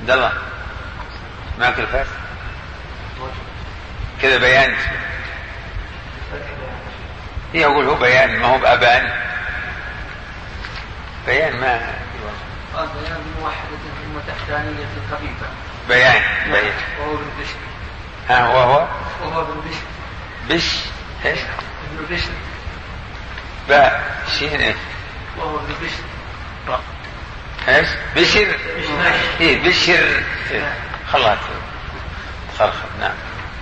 عبد الله معك الفرق كذا بيان هي أقول هو بيان ما هو بأبان بيان ما قال بيان موحدة ثم تحتانية خفيفة بيان وهو ابن بشر وهو ابن بشر ايش ابن بشر شين ايش وهو ابن بشر ايش بشر بشر خلاص خرخ. نعم.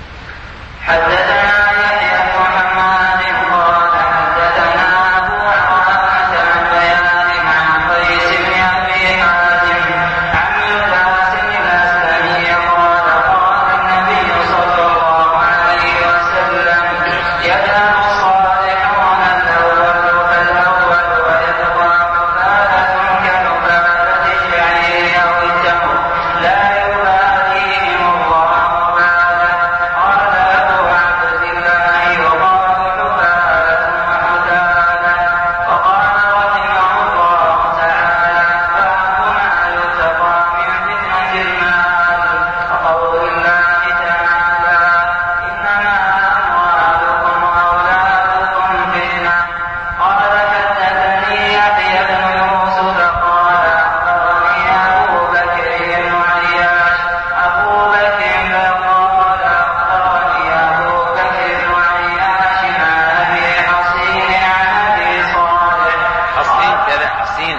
حدثنا يحيى بن محمد قال حدثنا ابو عوانة عن بيان عن قيس بن ابي حازم عن القاسم الاسلمي قال قال النبي صلى الله عليه وسلم يذهب الصالحون الاول فالاول ويبقى حبالة كحبالة الشعير او التمر لا يباليهم الله بعده. قال ابو عبد الله وقال حبالة وحدالة. وقال رحمه الله تعالى باب ما يتقى من فتنة المال وقول الله تعالى انما اموالكم واولادكم فتنة. قال حدثني يحيى بن يوسف قال اخبرني ابو بكر بن عياش ابو بكر قال اخبرني ابو بكر بن عياش عن ابي حصين عن ابي صالح حصين كذا حصين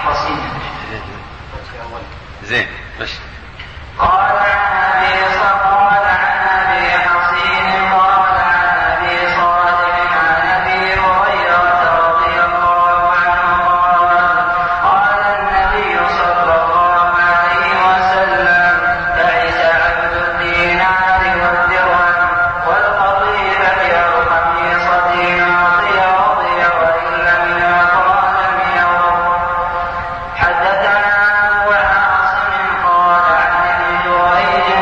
زين مش قال عن ابي حصين قال عن ابي صالح عن ابي هريره رضي الله عنه قال النبي صلى الله عليه وسلم تعس عبد الدينار والدرهم والقطيفه والخميصه اعطي رضي وان لم يعط لم يرض. حدثنا ابو عاصم قال عن ابن جريج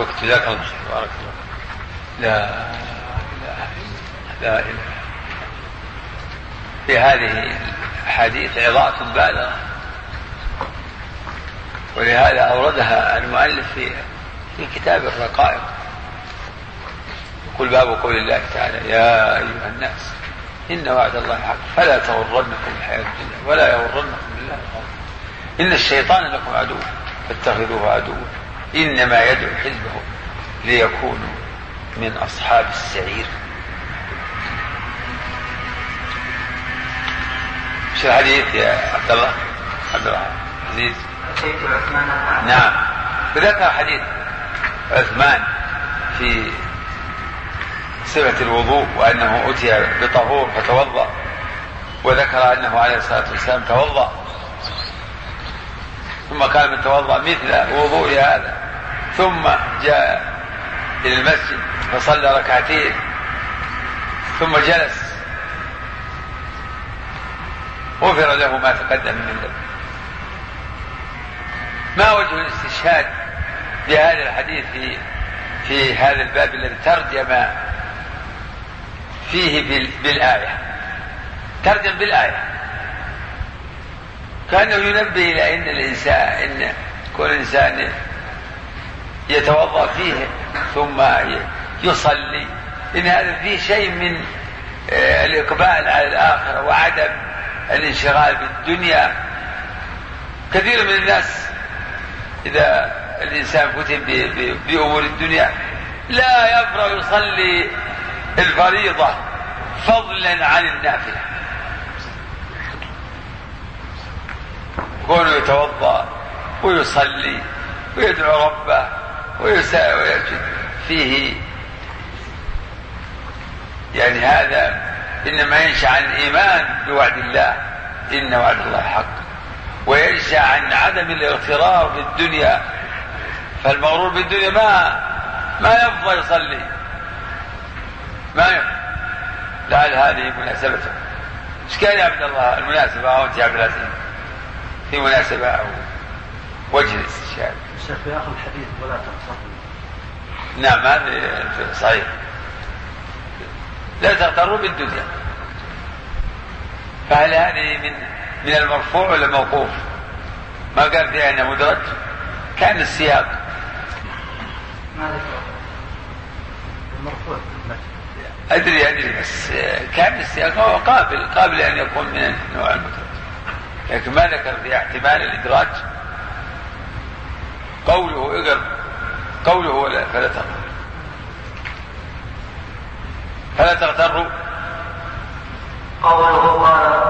الوقت جزاك الله خير بارك الله. لا إله في هذه الحديث عظات بالغة، ولهذا أوردها المؤلف في كتاب الرقائق. يقول باب قول الله تعالى يا أيها الناس إن وعد الله حق فلا تغرنكم الحياة الدنيا ولا يغرنكم بالله الغرور إن الشيطان لكم عدو فاتخذوه عدوا إنما يدعو حزبه ليكونوا من أصحاب السعير. مش الحديث يا عبد الله عزيز؟ نعم. وذكر حديث عثمان في صفة الوضوء وأنه أتي بطهور فتوضأ، وذكر أنه عليه الصلاة والسلام توضأ ثم قال من توضأ مثل وضوء هذا ثم جاء إلى المسجد فصلى ركعتين ثم جلس غفر له ما تقدم من ذنبه. ما وجه الاستشهاد بهذا الحديث في هذا الباب الذي ترجم فيه بالآية؟ ترجم بالآية كأنه ينبه إلى أن الإنسان إن كل إنسان يتوضأ فيه ثم يصلي إن هذا فيه شيء من الإقبال على الآخرة وعدم الانشغال بالدنيا. كثير من الناس إذا الإنسان فتن بأمور الدنيا لا يفرغ يصلي الفريضة فضلا عن النافلة، كونه يتوضأ ويصلي ويدعو ربه ويسجد فيه، يعني هذا إنما ينشأ عن الإيمان بوعد الله إن وعد الله حق، وينشأ عن عدم الاغترار بالدنيا. فالمغرور بالدنيا ما يفضل يصلي، ما يفضل. لعل هذه مناسبته. ايش كان يا عبد الله المناسبة أو أنت يا عبد العزيز في مناسبة أو وجه الاستشهاد؟ الشيخ في آخر الحديث ولا تغتر. نعم هذا صحيح، لا تغتروا بالدنيا. فهل هذه من المرفوع ولا موقوف؟ ما قال فيها أنه مدرج، كان السياق ما ذكر المرفوع. أدري بس كان السياق هو قابل أن يكون من النوع المدرج، لكن ما ذكر في احتمال الإدراج. قوله ولا فلا تغتروا قوله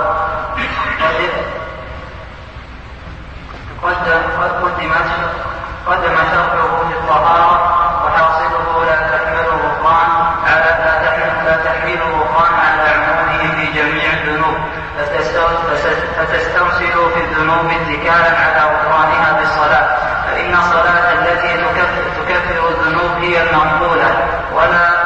قدم شرعه في الطهارة وحاصله لا تحمله الظن على عمومه في جميع الذنوب فتسترسل في الذنوب اتكالا على غفرانها بالصلاة، فإن الصلاة التي تكفر الذنوب هي المقبولة ولا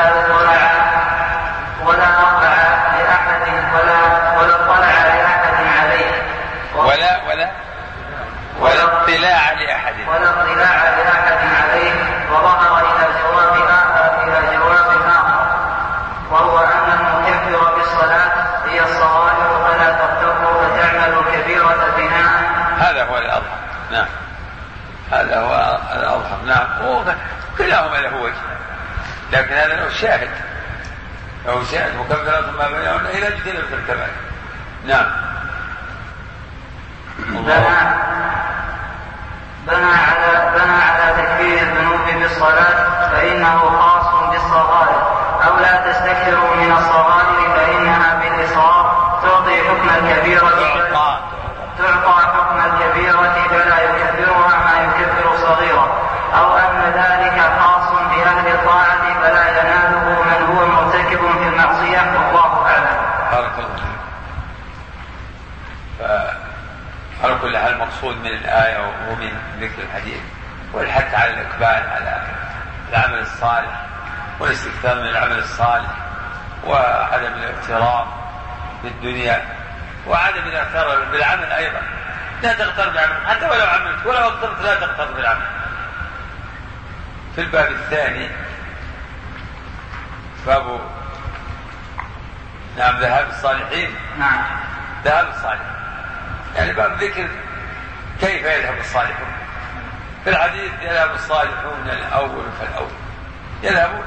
اطلاع لأحد عليه، وظهر إلى جواب آخر وهو أن المكفر بالصلاة هي الصغائر فلا تغتر فتعمل كبيرة بناء. هذا هو الأظهر. نعم هذا هو الأظهر. نعم كلاهما له وجه، لكن هذا له شاهد مكفرة ما بينهن إلى اجتنبت الكبائر. نعم. بنى على تكفير الذنوب بالصلاة فإنه خاص بالصغائر، أو لا تستكثروا من الصغائر فإنها بالإصرار تعطى حكم الكبيرة فلا يكفرها ما يكفر صغيرة، أو أن ذلك خاص بأهل الطاعة فلا يناله من هو مرتكب في المعصية، والله أعلم. بارك الله فيك. على كل حال المقصود من الآية ومن ذكر الحديث والحث على الإقبال على العمل الصالح والاستكثار من العمل الصالح وعدم الاغترار بالدنيا وعدم الاغترار بالعمل أيضا. لا تغتر بالعمل حتى ولو عملت ولو اغترت، لا تغتر بالعمل. في الباب الثاني باب ذهاب الصالحين. نعم. ذهاب الصالحين يعني باب ذكر كيف يذهب الصالحون. في الحديث يذهب الصالحون الأول فالأول، يذهبون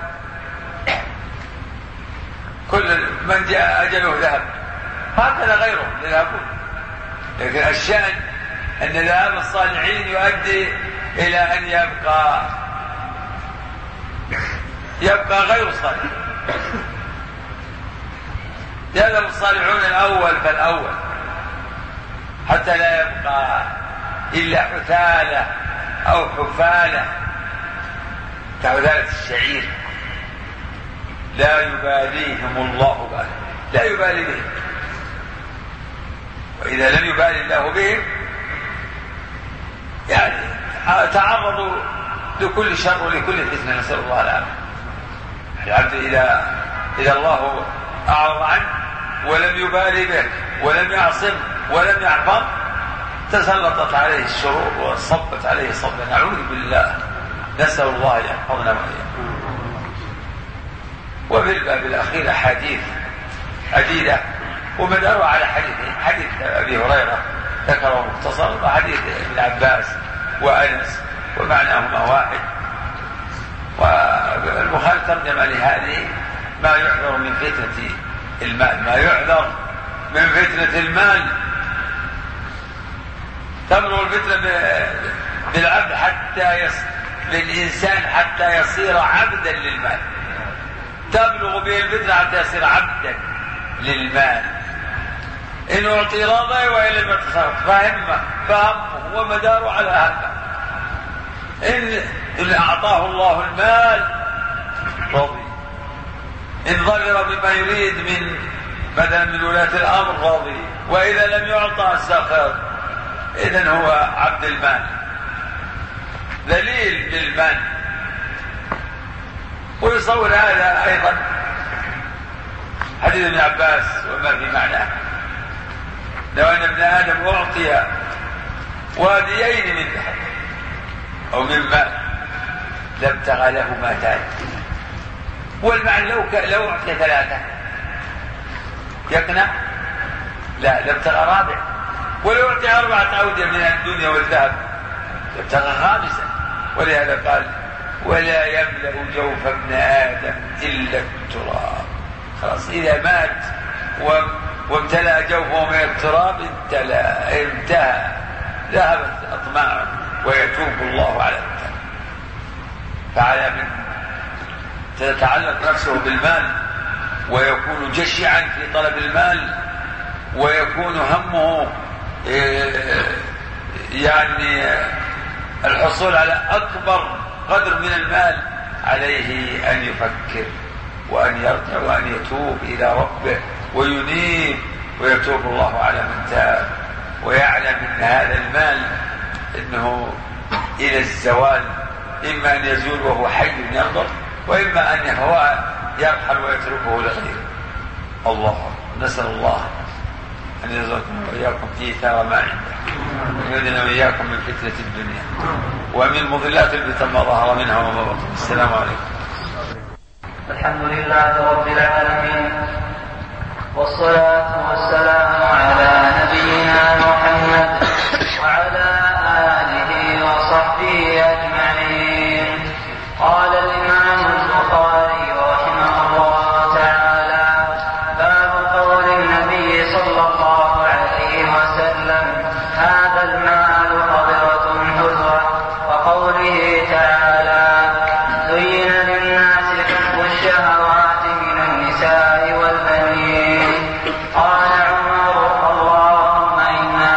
كل من جاء أجله ذهب، هكذا غيرهم يذهبون. لكن الشأن أن ذهاب الصالحين يؤدي إلى أن يبقى غير الصالح. يذهب الصالحون الأول فالأول حتى لا يبقى إلا حثالة أو حفالة كحثالة الشعير لا يباليهم الله بالا، لا يبالي بهم. وإذا لم يبالي الله بهم يعني تعرضوا لكل شر ولكل فتنة، نسأل الله العافية. العبد إذا الله أعرض عنه ولم يبالي به ولم يعصم ولم يحفظ تسلطت عليه الشرور وصبت عليه صبا، نعوذ بالله، نسأل الله يحفظنا وإياكم. وفي الباب الأخير أحاديث عديدة ومدارها على حديثين، حديث أبي هريرة ذكره مختصر وحديث ابن عباس وأنس ومعناهما واحد. والبخاري ترجم لهذه ما يحذر من فتنة المال، ما يحذر من فتنة المال. تبلغ الفتنة بالعبد بالإنسان حتى يصير عبدا للمال، تبلغ به الفتنة حتى يصير عبدا للمال. إن أعطي رضي وإن لم يتصرف فهمه ومداره على هذا. إن أعطاه الله المال رضي، إن ظفر بما يريد مثلا من ولاة الأمر رضي، وإذا لم يعطى سخر. إذن هو عبد المال، ذليل للمال. ويصور هذا أيضا حديث ابن عباس وما في معناه. لو أن ابن آدم أعطي واديين من ذهب أو من مال لابتغى له ما تاب. والمعنى لو أعطي 3 يقنع؟ لا، لابتغى رابع. ولو أعطي 4 أودية من الدنيا والذهب لابتغى 5. ولهذا قال ولا يملأ جوف ابن آدم إلا التراب. خلاص إذا مات وامتلأ جوفه من التراب انتهى، ذهبت أطماعه ويتوب الله على التوب. فعلى من تتعلق نفسه بالمال ويكون جشعا في طلب المال ويكون همه يعني الحصول على أكبر قدر من المال، عليه أن يفكر وأن يرجع وأن يتوب إلى ربه وينيب ويتوب الله على من تاب، ويعلم أن هذا المال إنه إلى الزوال، إما أن يزول وهو حي ينظر، وإما أن هو يرحل ويتركه لغيره. الله نسأل الله أن يرزقنا وإياكم في ثار ما عنده، ويعيذنا وإياكم من فتنة الدنيا ومن مضلات الفتن ما ظهر منها وما بطن. السلام عليكم. الحمد لله رب العالمين، والصلاة والسلام على نبينا محمد وعلى آله وصحبه أجمعين. قال الإمام البخاري رحمه الله تعالى: باب قول النبي صلى الله عليه وسلم: هذا المال حضرة حلوة. وقوله تعالى: زين للناس حب الشهوات من النساء والبنين. قال عمر: اللهم إنا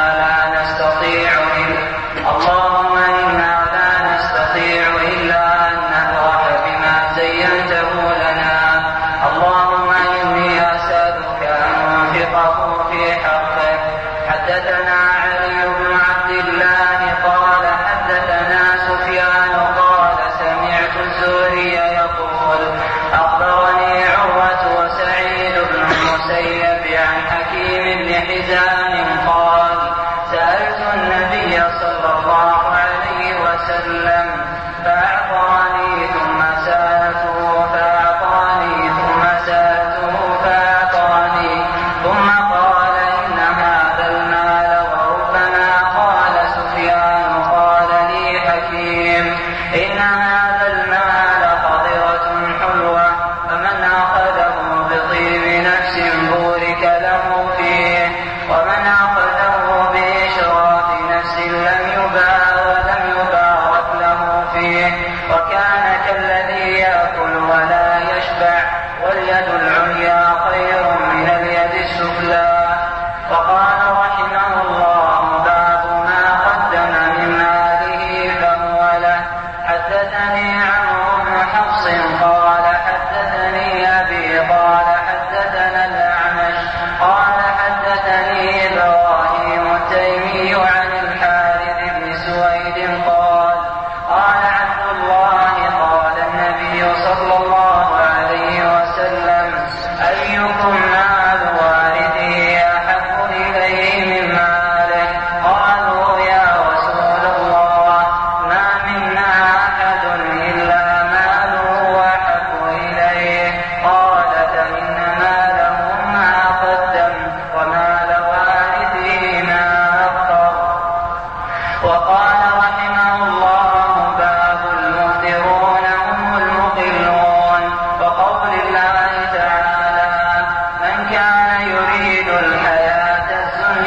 وقال رحمه الله: باب المفطرون هم المقلون. وقول الله تعالى: من كان يريد الحياة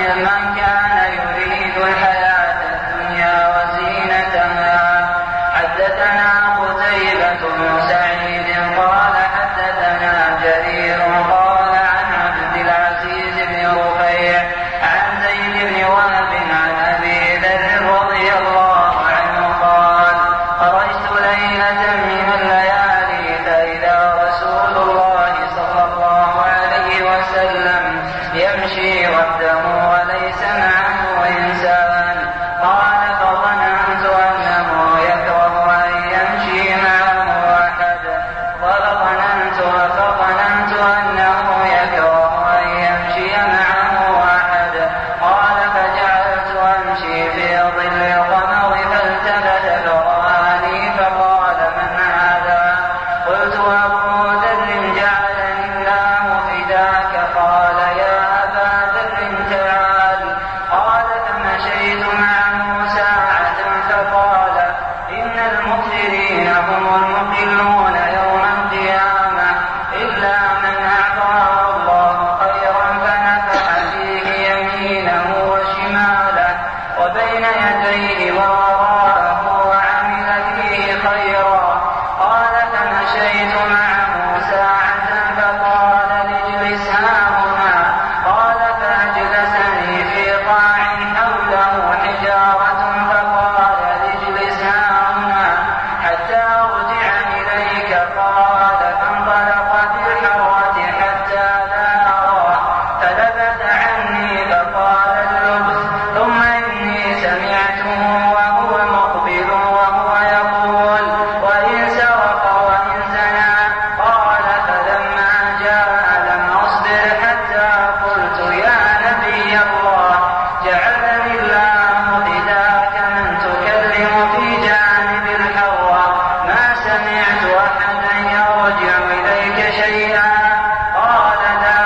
الدنيا وزينتها. حدثنا قتيبة بن سعيد قال حدثنا جرير قال عن عبد العزيز بن رفيع عن زيد بن وهب عن أبي ذر رضي الله عنه قال: خرجت ليلة من الليالي فإذا رسول الله صلى الله عليه وسلم يمشي وحده وليس معه إنسان. قال: فظننت أنه يكره أن يمشي معه أحد. فظننت أنه يكره أن يمشي معه أحد. قال: فجعلت أمشي في ظل القمر فالتفت فرآني فقال: من هذا؟ قلت: أبو ذر جعلني الله فداك. قال: يا أبا ذر تعال. قال: فمشيت معه ساعة فقال: إن المفطرين هم المقلون يوم القيامة إلا من أعطاه الله خيرا فنفح فيه يمينه وشماله وبين يديه ووراءه وعمل فيه خيرا. قال: فمشيت معه ساعة فقال: اجلس هاهنا. قال: فأجلسني في قاع حوله حجارة فقال: اجلس هاهنا حتى أرجع إليك. قال: فانطلق في الحرة حتى لا أراه فلبث عني فقال: اللبث. ثم إني سمعته وهو مقبل وهو يقول: وإن سرق وإن زنى. قال: فلما جاء لم أصبر حتى قلت: يا نبي الله، جعلني الله فداك من تكلم في جانب الحرة ما سمعت أحدا يرجع إليك شيئا. قال: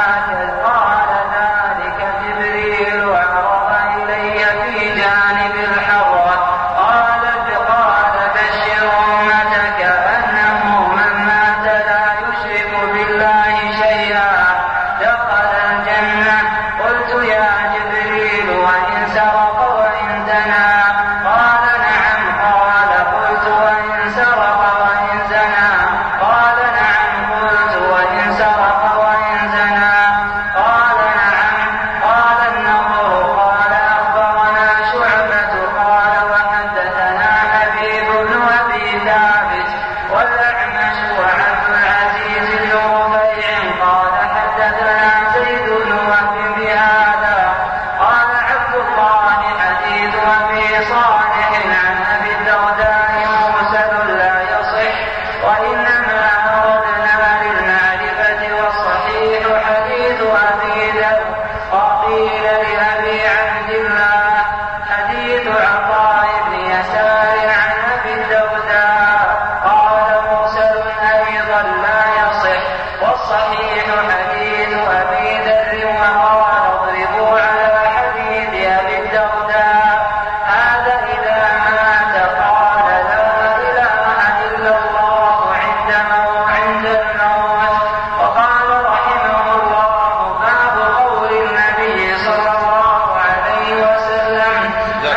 ذلك جبريل عرض إلي في جانب الحرة. قال: بشر أمتك أنه من مات لا يشرك بالله شيئا دخل الجنة. قلت: يا جبريل وإن سرق وإن زنى؟ قال: نعم. قال: قلت: وإن سرق وإن زنى؟ قال: نعم. قلت: وإن سرق وإن زنى؟ قال: نعم. قال: النضر. قال: أخبرنا شعبة قال: وحدثنا حبيب بن أبي ثابت والأعمش وعبد العزيز بن رفيع قال: حدثنا زيد بن وهب بهذا. قال عبد الله: حديث أبي صالح عن أبي الدرداء مرسل لا يصح، وإنما أردنا للمعرفة، والصحيح حديث أبي ذر. وقيل لأبي عبد الله حديث عطاء بن يسار عن أبي الدرداء. قال: مرسل أيضا لا يصح، والصحيح حديث أبي ذر. وقال: اضربوا على حديث أبي الدرداء هذا إذا مات قال: لا إله إلا الله عند الموت. وقال رحمه الله: باب قول النبي صلى الله عليه وسلم: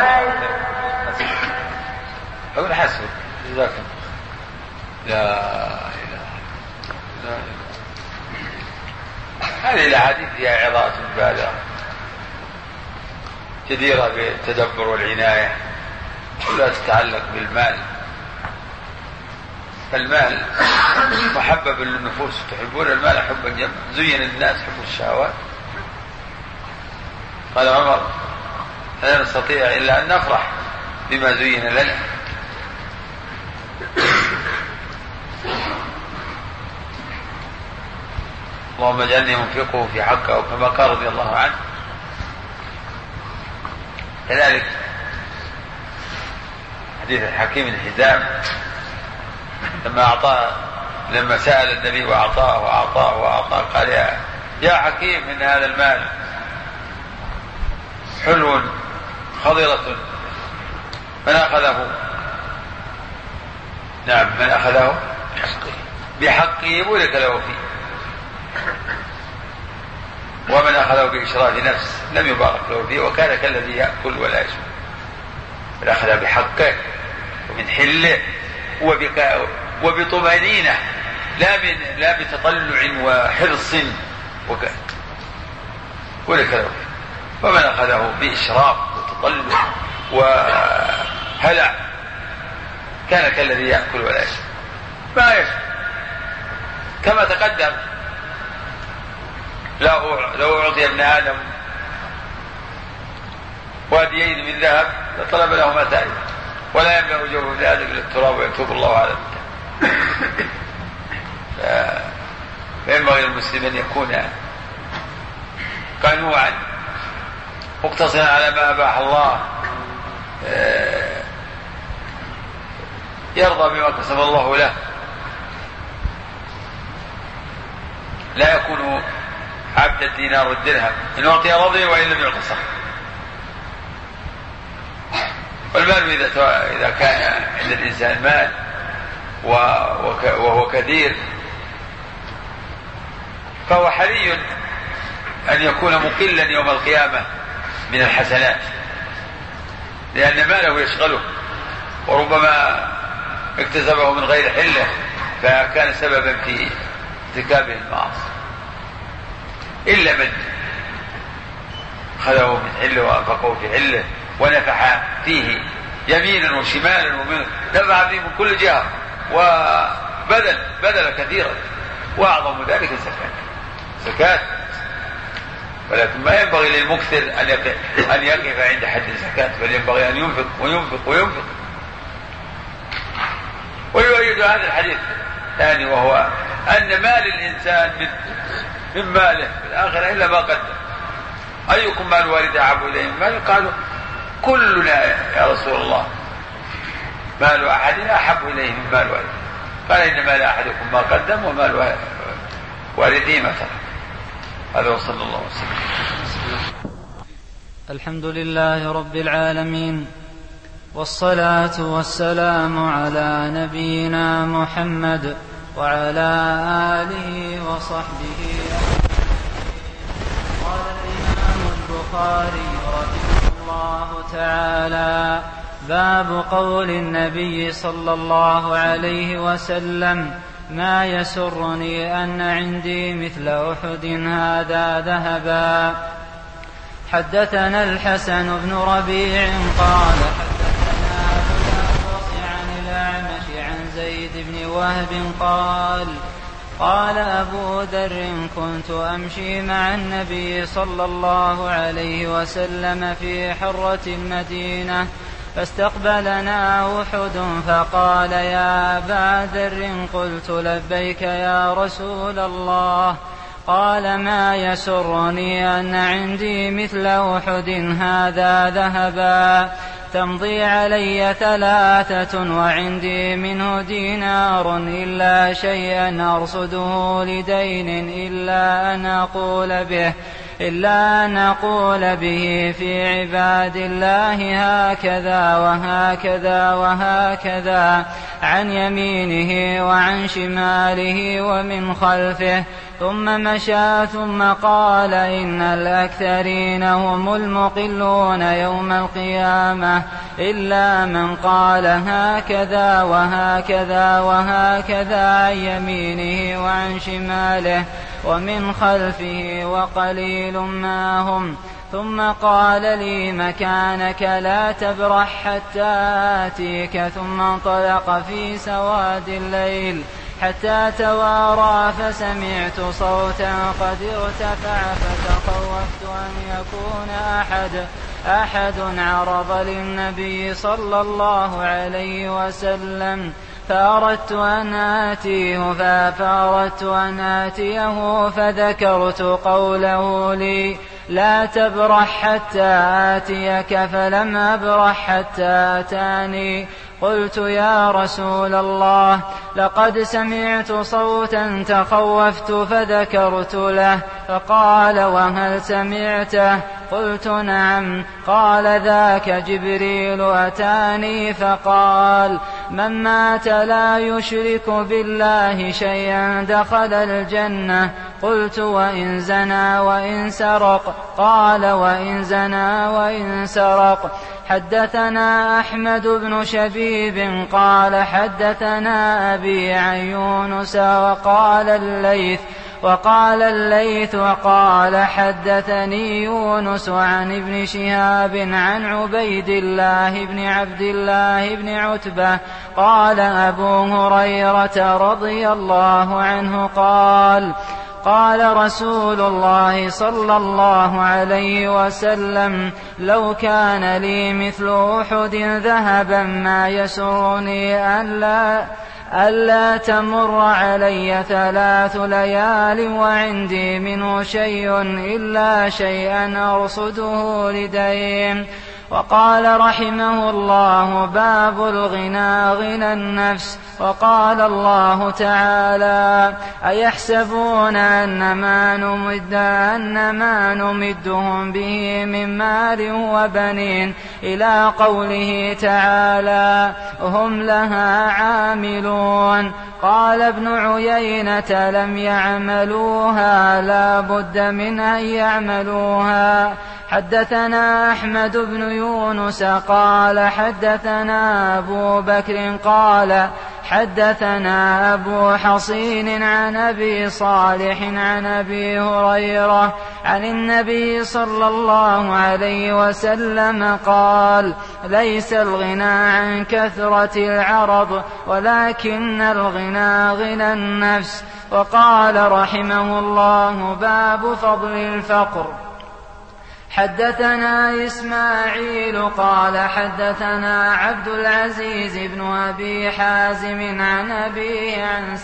أقول حسب جزاك الله. لا إله لا إله. هذه الأحاديث فيها عظات بالغة جديرة بالتدبر والعناية، ولا تتعلق بالمال. فالمال محبب للنفوس، تحبون المال حبا جما، زين الناس حب الشهوات. قال عمر: لا نستطيع إلا أن نفرح بما زين لنا. اللهم اجعلني منفقه في حقه، أو كما قال رضي الله عنه. كذلك حديث الحكيم الحزام لما سأل النبي وأعطاه قال: يا حكيم، إن هذا المال حلو خضرة من أخذه من أخذه بحقه بورك له فيه، ومن أخذه بإشراف نفس لم يبارك له فيه وكان كالذي يأكل ولا يشرب. من أخذ بحقه ومن حله وبطمأنينة لا بتطلع وحرص بورك له فيه. ومن أخذه بإشراف وتطلع وهلع كان كالذي يأكل ولا يشرب ما يشرب. كما تقدم لو أعطي ابن آدم واديين من ذهب لطلب لهما ثالثا ولا يملأ جوف ابن آدم إلا التراب ويكتب الله على فينبغي للمسلم أن يكون قنوعا مقتصرا على ما أباح الله، يرضى بما كسب الله له، لا يكون عبد الدينار والدرهم، إن أعطي رضي وإن لم يعط صح. والمال إذا كان عند الإنسان مال وهو كثير فهو حري أن يكون مقلا يوم القيامة من الحسنات، لأن ماله يشغله وربما اكتسبه من غير حله فكان سببا في ارتكابه المعاصي، إلا من خذه من حله وأنفقه في حله ونفح فيه يمينا وشمالا نفع فيه من كل جهة وبذل كثيرا، وأعظم ذلك زكاة. ولكن ما ينبغي للمكثر أن يقف عند حد الزكاة، بل ينبغي أن ينفق وينفق وينفق. ويؤيد هذا الحديث الثاني وهو أن مال الإنسان من ماله في الآخرة إلا ما قدم. أيكم مال والده أحب إليه من ماله؟ قالوا كلنا يا رسول الله، مال أحدنا أحب إليه من مال والده. قال إن مال أحدكم ما قدم ومال والده ما ترك. هذا وصلى الله وسلم. الحمد لله رب العالمين، والصلاة والسلام على نبينا محمد وعلى آله وصحبه. قال الإمام البخاري رحمه الله تعالى: باب قول النبي صلى الله عليه وسلم: ما يسرني أن عندي مثل أحد هذا ذهبا. حدثنا الحسن بن ربيع قال حدثنا أبو الأحوص عن الأعمش عن زيد بن وهب قال أبو ذر: كنت أمشي مع النبي صلى الله عليه وسلم في حرة المدينة فاستقبلنا أحد فقال: يا أبا ذر. قلت: لبيك يا رسول الله. قال: ما يسرني أن عندي مثل أحد هذا ذهبا تمضي علي 3 وعندي منه دينار إلا شيئا أرصده لدين إلا أن أقول به في عباد الله هكذا وهكذا وهكذا عن يمينه وعن شماله ومن خلفه. ثم مشى ثم قال: إن الأكثرين هم المقلون يوم القيامة إلا من قال هكذا وهكذا وهكذا عن يمينه وعن شماله ومن خلفه وقليل ما هم. ثم قال لي: مكانك لا تبرح حتى آتيك. ثم انطلق في سواد الليل حتى توارى فسمعت صوتا قد ارتفع فتخوفت أن يكون أحد عرض للنبي صلى الله عليه وسلم فأردت أن آتيه فذكرت قوله لي: لا تبرح حتى آتيك. فلم أبرح حتى أتاني. قلت: يا رسول الله، لقد سمعت صوتا تخوفت فذكرت له فقال وهل سمعته؟ قلت نعم. قال ذاك جبريل أتاني فقال من مات لا يشرك بالله شيئا دخل الجنة. قلت وإن زنى وإن سرق؟ قال وإن زنى وإن سرق. حدثنا أحمد بن شبيب قال حدثنا أبي عن يونس وقال الليث وقال حدثني يونس عن ابن شهاب عن عبيد الله بن عبد الله بن عتبة قال أبو هريرة رضي الله عنه قال رسول الله صلى الله عليه وسلم لو كان لي مثل أحد ذهبا ما يسرني ألا تمر علي 3 ليال وعندي منه شيء إلا شيئا أرصده لدين. وقال رحمه الله باب الغنى غنى النفس. وقال الله تعالى أيحسبون أن ما نمدهم به من مال وبنين إلى قوله تعالى هم لها عاملون. قال ابن عيينة لم يعملوها لا بد من أن يعملوها. حدثنا أحمد بن يونس قال حدثنا أبو بكر قال حدثنا أبو حصين عن أبي صالح عن أبي هريرة عن النبي صلى الله عليه وسلم قال ليس الغنى عن كثرة العرض ولكن الغنى غنى النفس. وقال رحمه الله باب فضل الفقر. حدثنا إسماعيل قال حدثنا عبد العزيز بن أبي حازم عن أبيه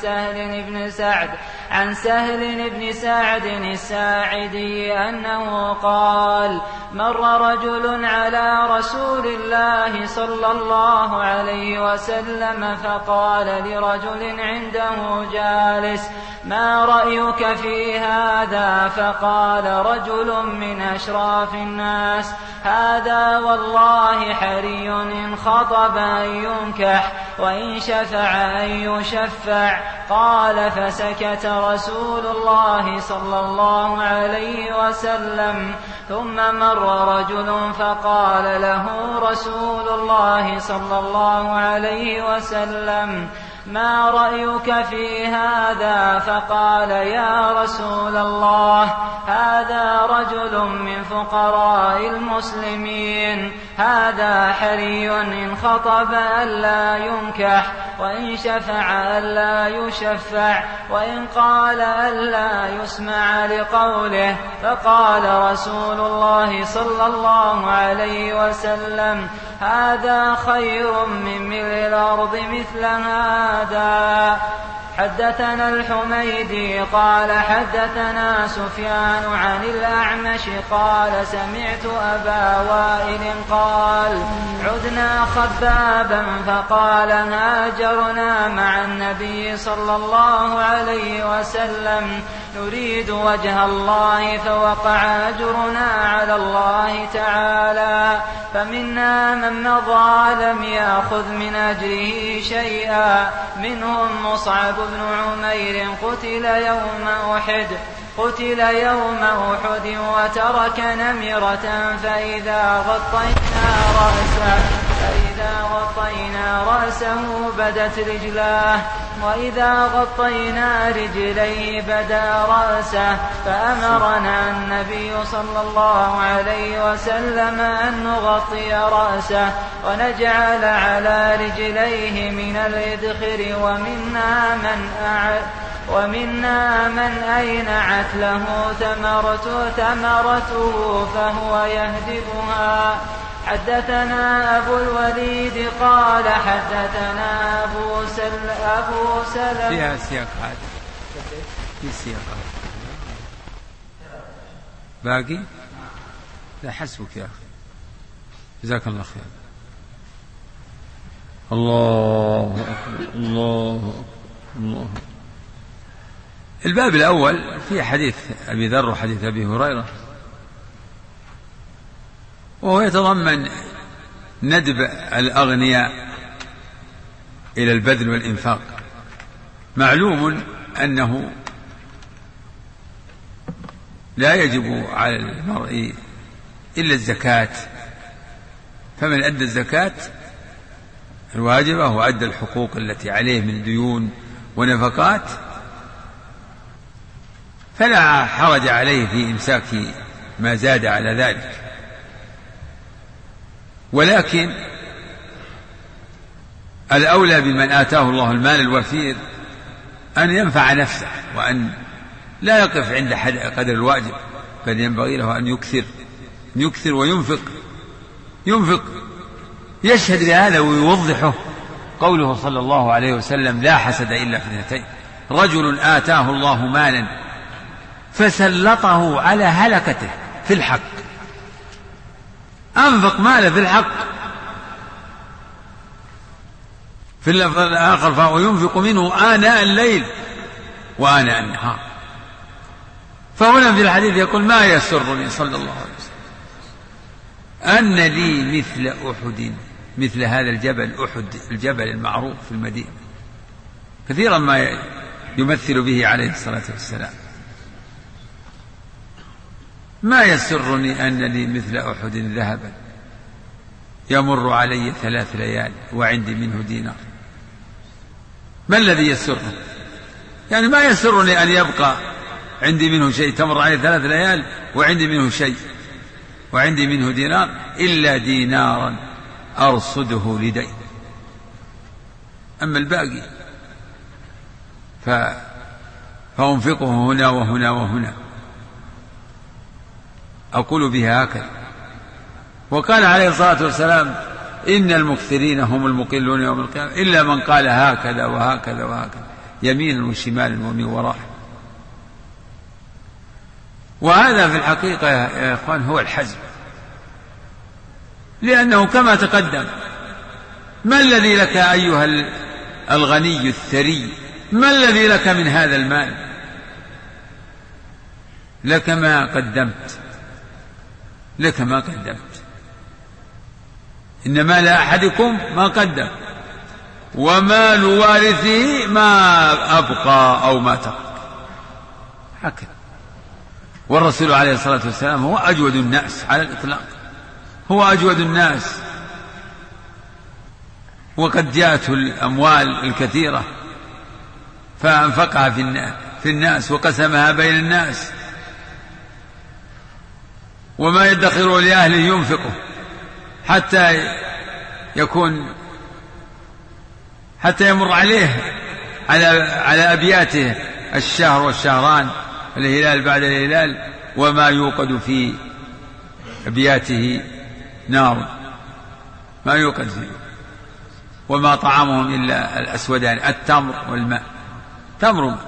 عن سهل بن سعد الساعدي أنه قال مر رجل على رسول الله صلى الله عليه وسلم فقال لرجل عنده جالس ما رأيك في هذا؟ فقال رجل من أشراف الناس هذا والله حري إن خطب أن ينكح وإن شفع أن يشفع. قال فسكت رسول الله صلى الله عليه وسلم ثم مر رجل فقال له رسول الله صلى الله عليه وسلم ما رأيك في هذا؟ فقال يا رسول الله هذا رجل من فقراء المسلمين هذا حري إن خطب ألا ينكح وإن شفع ألا يشفع وإن قال ألا يسمع لقوله. فقال رسول الله صلى الله عليه وسلم هذا خير من ملء الأرض مثل هذا. حدثنا الحميدي قال حدثنا سفيان عن الأعمش قال سمعت أبا وائل قال عدنا خبابا فقال هاجرنا مع النبي صلى الله عليه وسلم نريد وجه الله فوقع أجرنا على الله تعالى فمنا من مضى لم يأخذ من أجره شيئا منهم مصعب بن عمير قتل يوم أحد وترك نمرة فإذا غطينا رأسه بدت رجلاه وإذا غطينا رجليه بدا رأسه فأمرنا النبي صلى الله عليه وسلم أن نغطي رأسه ونجعل على رجليه من الإذخر ومنا من أينعت له ثمرته فهو يهدبها. حدثنا أبو الوليد قال حدثنا أبو سلم فيها سياق هذا في سياق باقي لا حسبك يا أخي جزاك الله خير. الله أكبر الله أكبر الله. الباب الأول في حديث أبي ذر وحديث أبي هريرة، وهو يتضمن ندب الأغنياء إلى البذل والإنفاق. معلوم أنه لا يجب على المرء إلا الزكاة، فمن أدى الزكاة الواجبة وأدى الحقوق التي عليه من ديون ونفقات فلا حرج عليه في إمساك ما زاد على ذلك. ولكن الأولى بمن آتاه الله المال الوفير أن ينفع نفسه، وأن لا يقف عند قدر الواجب، بل ينبغي له أن يكثر وينفق. يشهد لهذا ويوضحه قوله صلى الله عليه وسلم: لا حسد إلا في اثنتين، رجل آتاه الله مالا فسلطه على هلكته في الحق، أنفق ماله في الحق. في اللفظ الآخر: فهو ينفق منه آناء الليل وآناء النهار. فهنا في الحديث يقول: ما يسرني صلى الله عليه وسلم أن لي مثل أحد، مثل هذا الجبل أحد، الجبل المعروف في المدينة، كثيرا ما يمثل به عليه الصلاة والسلام. ما يسرني أن لي مثل أحد ذهبا يمر علي 3 ليال وعندي منه دينار. ما الذي يسره؟ يعني ما يسرني أن يبقى عندي منه شيء، تمر علي 3 ليال وعندي منه شيء وعندي منه دينار، إلا دينارا أرصده لدين. أما الباقي فأنفقه هنا وهنا وهنا، أقول بها هكذا. وقال عليه الصلاة والسلام: إن المكثرين هم المقلون يوم القيامة إلا من قال هكذا وهكذا وهكذا، يمينا وشمالا ومن وراء. وهذا في الحقيقة يا إخوان هو الحزم، لأنه كما تقدم: ما الذي لك أيها الغني الثري، ما الذي لك من هذا المال؟ لك ما قدمت، لك ما قدمت. إنما لأحدكم ما قدم، ومال وارثه ما أبقى أو ما ترك، هكذا. والرسول عليه الصلاة والسلام هو أجود الناس على الإطلاق، هو أجود الناس، وقد جاءته الأموال الكثيرة فأنفقها في الناس وقسمها بين الناس، وما يدخر لأهله ينفقه حتى يمر عليه على أبياته الشهر والشهران، الهلال بعد الهلال، وما يوقد في أبياته نار، ما يوقد فيه، وما طعامهم إلا الأسودان، التمر والماء، تمر.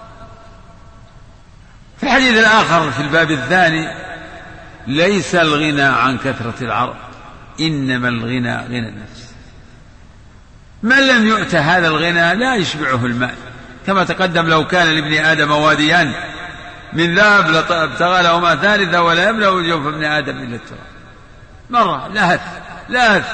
في الحديث الآخر في الباب الثاني: ليس الغنى عن كثرة العرض، إنما الغنى غنى النفس. من لم يؤت هذا الغنى لا يشبعه المال، كما تقدم: لو كان لابن آدم واديان من ذهب لابتغى لهما ثالثا ولا يملأ جوف ابن آدم إلا التراب. مرة لهث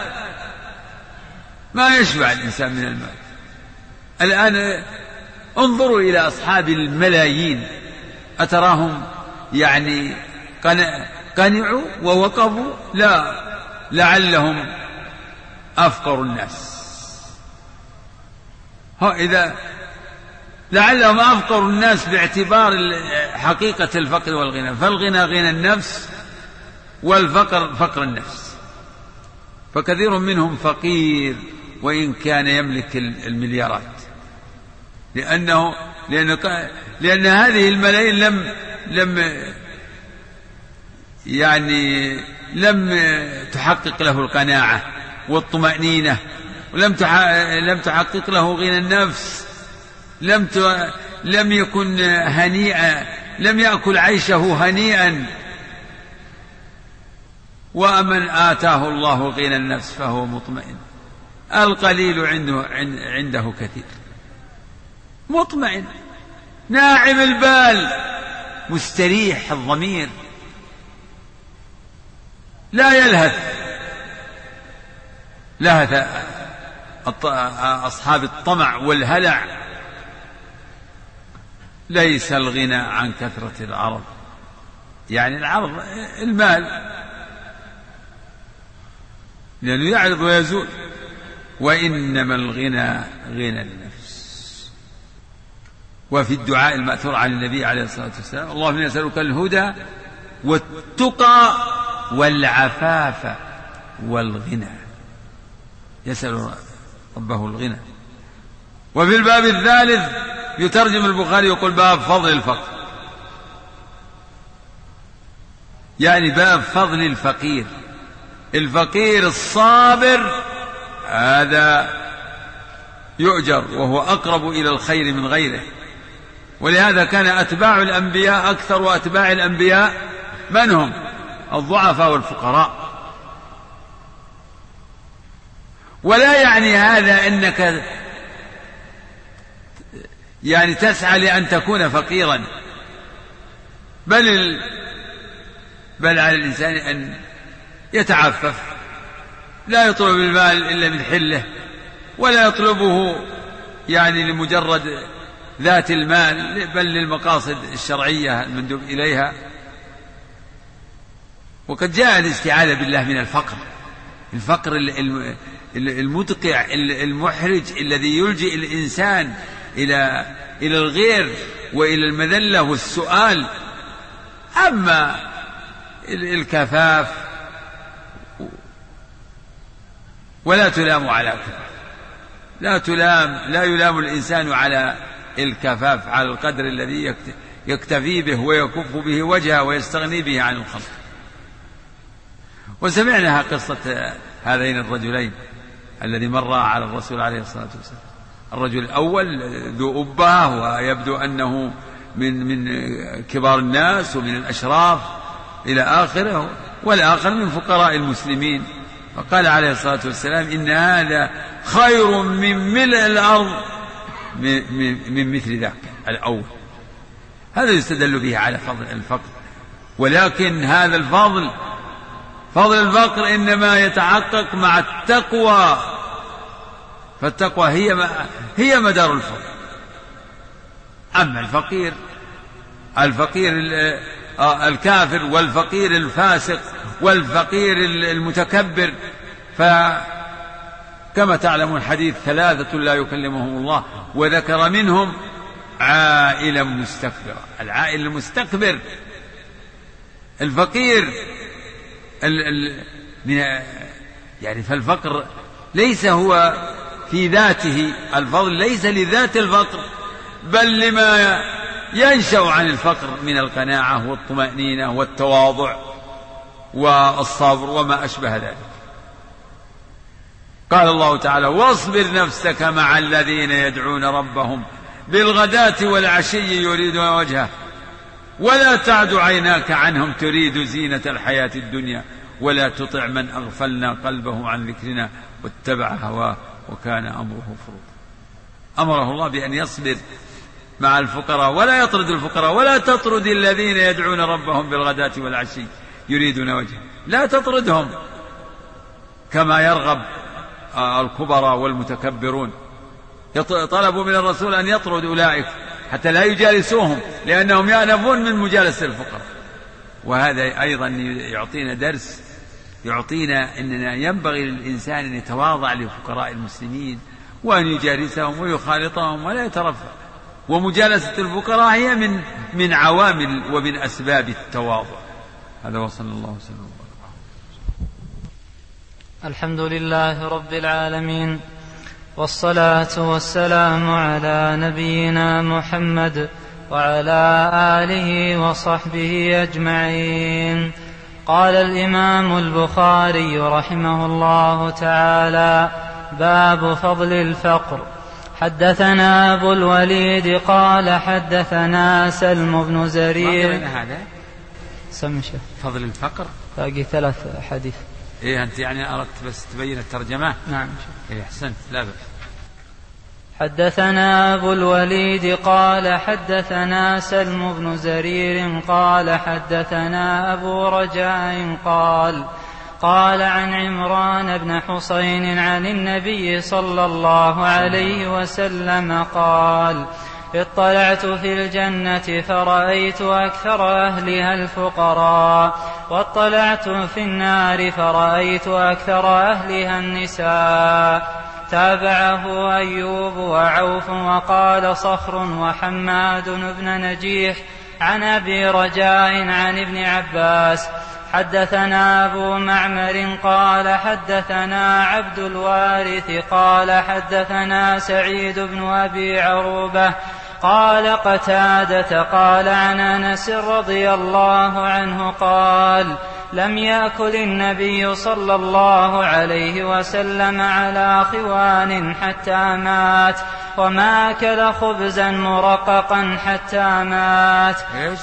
ما يشبع الإنسان من المال. الآن انظروا إلى أصحاب الملايين، أتراهم يعني قنعوا ووقفوا؟ لا، لعلهم أفقر الناس. إذا لعلهم أفقر الناس باعتبار حقيقة الفقر والغنى، فالغنى غنى النفس والفقر فقر النفس. فكثير منهم فقير وإن كان يملك المليارات، لأن هذه الملايين لم تحقق له القناعة والطمأنينة، ولم تحقق له غنى النفس، لم يكن هنيئا، لم يأكل عيشه هنيئا. ومن آتاه الله غنى النفس فهو مطمئن. القليل عنده كثير، مطمئن. ناعم البال مستريح الضمير، لا يلهث لهث أصحاب الطمع والهلع. ليس الغنى عن كثرة العرض، يعني العرض المال، لأنه يعرض ويزول، وإنما الغنى غنى النفس. وفي الدعاء المأثور عن النبي عليه الصلاة والسلام: اللهم إني أسألك الهدى والتقى والعفاف والغنى. يسأل ربه الغنى. وفي الباب الثالث يترجم البخاري يقول: باب فضل الفقر، يعني باب فضل الفقير. الفقير الصابر هذا يؤجر، وهو أقرب إلى الخير من غيره. ولهذا كان أتباع الأنبياء أكثر وأتباع الأنبياء من هم؟ الضعفاء والفقراء. ولا يعني هذا أنك يعني تسعى لأن تكون فقيرا، بل على الإنسان أن يتعفف، لا يطلب المال إلا من حله، ولا يطلبه يعني لمجرد ذات المال، بل للمقاصد الشرعية المندوب إليها. وقد جاء الاستعاذة بالله من الفقر المدقع المحرج الذي يلجئ الإنسان إلى الغير وإلى المذلة والسؤال. أما الكفاف ولا تلام على كفاف، لا يلام الإنسان على الكفاف، على القدر الذي يكتفي به ويكف به وجهه ويستغني به عن الخلق. وسمعناها قصة هذين الرجلين الذي مر على الرسول عليه الصلاة والسلام. الرجل الأول ذو أبهة ويبدو أنه من كبار الناس ومن الأشراف إلى آخره، والآخر من فقراء المسلمين. فقال عليه الصلاة والسلام: إن هذا خير من ملء الأرض من مثل ذاك الأول. هذا يستدل به على فضل الفقر. ولكن هذا فضل الفقر إنما يتحقق مع التقوى، فالتقوى هي مدار الفضل. أما الفقير الكافر والفقير الفاسق والفقير المتكبر، فكما تعلمون حديث 3 لا يكلمهم الله، وذكر منهم عائلا مستكبرا. العائل المستكبر الفقير يعني فالفقر ليس هو في ذاته، الفضل ليس لذات الفقر، بل لما ينشأ عن الفقر من القناعة والطمأنينة والتواضع والصبر وما أشبه ذلك. قال الله تعالى: واصبر نفسك مع الذين يدعون ربهم بالغداة والعشي يريدون وجهه ولا تعد عيناك عنهم تريد زينة الحياة الدنيا ولا تطع من أغفلنا قلبه عن ذكرنا واتبع هواه وكان أمره فرطا. أمره الله بأن يصبر مع الفقراء ولا يطرد الفقراء، ولا تطرد الذين يدعون ربهم بالغداة والعشي يريدون وجهه، لا تطردهم كما يرغب الكبراء والمتكبرون. طلبوا من الرسول أن يطرد أولئك حتى لا يجالسوهم، لأنهم يأنفون من مجالسة الفقراء. وهذا أيضا يعطينا درس، يعطينا أننا ينبغي للإنسان أن يتواضع لفقراء المسلمين وأن يجالسهم ويخالطهم ولا يترفع. ومجالسة الفقراء هي من عوامل ومن أسباب التواضع. هذا وصلى الله وسلم. الحمد لله رب العالمين، والصلاة والسلام على نبينا محمد وعلى آله وصحبه أجمعين. قال الإمام البخاري رحمه الله تعالى: باب فضل الفقر. حدثنا أبو الوليد قال حدثنا سلم بن زرير. سمشه فضل الفقر باقي 3 حديث. إيه أنت يعني أردت بس تبين الترجمة؟ نعم. إيه أحسنت، لا بأس. حدثنا أبو الوليد قال حدثنا سلم بن زرير قال حدثنا أبو رجاء قال عن عمران بن حصين عن النبي صلى الله عليه وسلم قال: اطلعت في الجنة فرأيت أكثر أهلها الفقراء، واطلعت في النار فرأيت أكثر أهلها النساء. تابعه أيوب وعوف وقال صخر وحماد بن نجيح عن أبي رجاء عن ابن عباس. حدثنا أبو معمر قال حدثنا عبد الوارث قال حدثنا سعيد بن أبي عروبة قال قتادة قال عن أنس رضي الله عنه قال: لم يأكل النبي صلى الله عليه وسلم على خوان حتى مات، وما أكل خبزا مرققا حتى مات.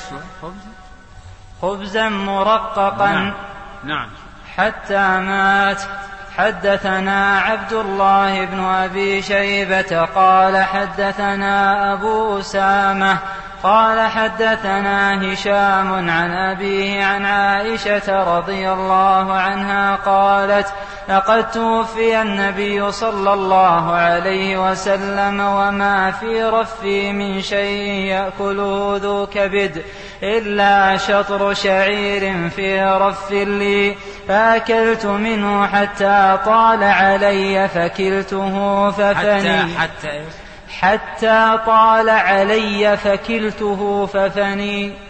خبزا مرققا نعم. حتى مات. حدثنا عبد الله بن أبي شيبة قال حدثنا أبو أسامة قال حدثنا هشام عن أبيه عن عائشة رضي الله عنها قالت: لقد توفي النبي صلى الله عليه وسلم وما في رفي من شيء يأكله ذو كبد إلا شطر شعير في رف لي، فأكلت منه حتى طال علي فكلته ففني. حتى طال علي فكلته ففني.